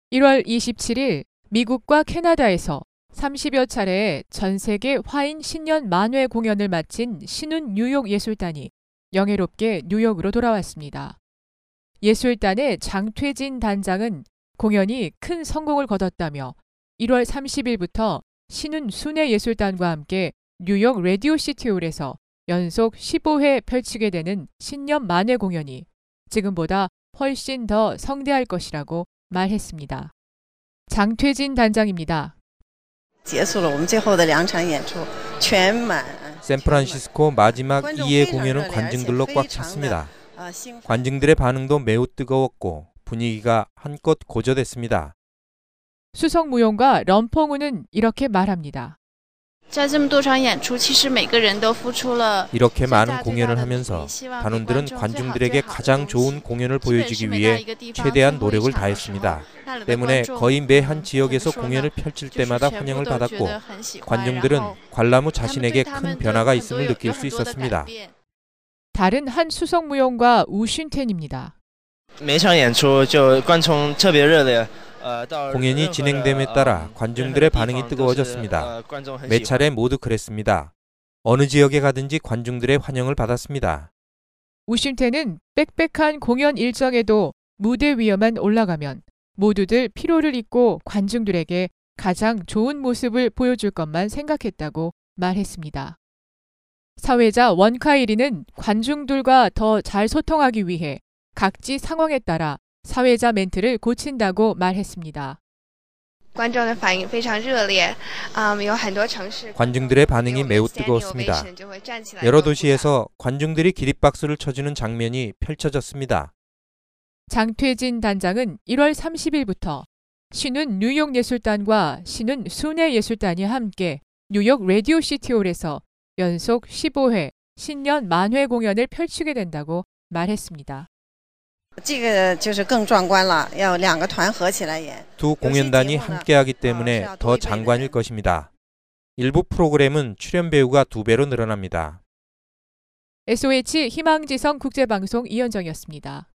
1월 27일 미국과 캐나다에서 30여 차례의 전 세계 화인 신년 만회 공연을 마친 신운 뉴욕 예술단이 영예롭게 뉴욕으로 돌아왔습니다. 예술단의 장퇴진 단장은 공연이 큰 성공을 거뒀다며 1월 30일부터 신운 순회 예술단과 함께 뉴욕 라디오 시티홀에서 연속 15회 펼치게 되는 신년 만회 공연이 지금보다 훨씬 더 성대할 것이라고 말했습니다. 장퇴진 단장입니다. 샌프란시스코 마지막 2회 공연은 관중들로 꽉 찼습니다. 관중들의 반응도 매우 뜨거웠고 분위기가 한껏 고조됐습니다. 수석무용가 럼펑우는 이렇게 말합니다. 이렇게 많은 공연을 하면서 단원들은 관중들에게 가장 좋은 공연을 보여주기 위해 최대한 노력을 다했습니다. 때문에 거의 매 한 지역에서 공연을 펼칠 때마다 환영을 받았고 관중들은 관람 후 자신에게 큰 변화가 있음을 느낄 수 있었습니다. 다른 한 수석무용가 우슌텐입니다. 공연이 진행됨에 따라 관중들의 반응이 뜨거워졌습니다. 매 차례 모두 그랬습니다. 어느 지역에 가든지 관중들의 환영을 받았습니다. 우슌텐은 빽빽한 공연 일정에도 무대 위에만 올라가면 모두들 피로를 잊고 관중들에게 가장 좋은 모습을 보여줄 것만 생각했다고 말했습니다. 사회자 원카이리는 관중들과 더 잘 소통하기 위해 각지 상황에 따라 사회자 멘트를 고친다고 말했습니다. 관중들의 반응이 매우 뜨거웠습니다. 여러 도시에서 관중들이 기립박수를 쳐주는 장면이 펼쳐졌습니다. 장퇴진 단장은 1월 30일부터 신운 뉴욕 예술단과 신운 순회 예술단이 함께 뉴욕 라디오 시티홀에서 연속 15회 신년 만회 공연을 펼치게 된다고 말했습니다. 두 공연단이 함께하기 때문에 더 장관일 것입니다. 일부 프로그램은 출연 배우가 2배로 늘어납니다. SOH 희망지성 국제방송 이현정이었습니다.